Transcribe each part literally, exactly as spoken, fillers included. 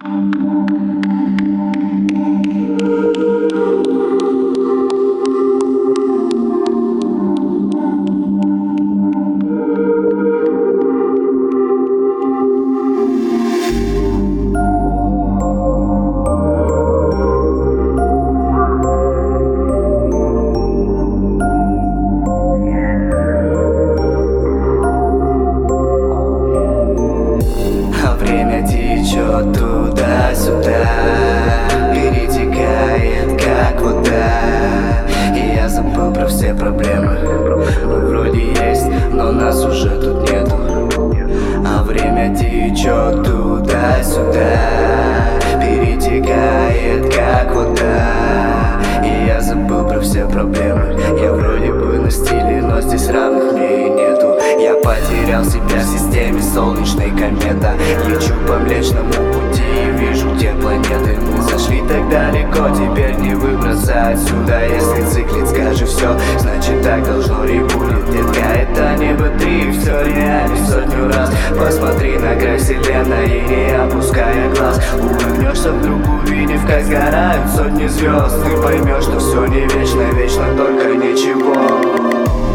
Течет туда-сюда, перетекает как вода. И я забыл про все проблемы. Мы вроде есть, но нас уже тут нету. А время течет туда-сюда, перетекает как вода. И я забыл про все проблемы. Я вроде бы на стиле, но здесь равных мне и нету. Я потерял себя в системе солнечной комета. Лечу по Млечному пути и вижу те планеты. Мы зашли так далеко, теперь не выбраться отсюда. Если циклит, скажи все, значит так должно ребулить. Детка, это небо три, все реально сотню раз. Посмотри на край вселенной и не опуская глаз. Улыбнешься вдруг, увидев, как сгорают сотни звезд. Ты поймешь, что все не вечно, вечно только ничего.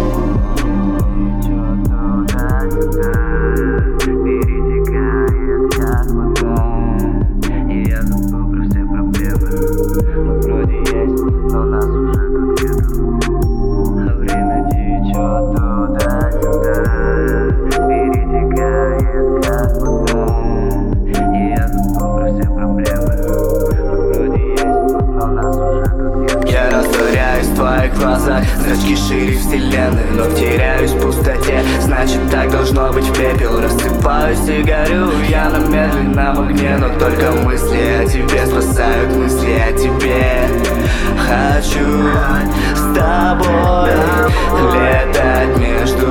В твоих глазах зрачки шире вселенной, но теряюсь в пустоте. Значит так должно быть, в пепел рассыпаюсь и горю я на медленном огне. Но только мысли о тебе спасают мысли о тебе. Хочу с тобой летать между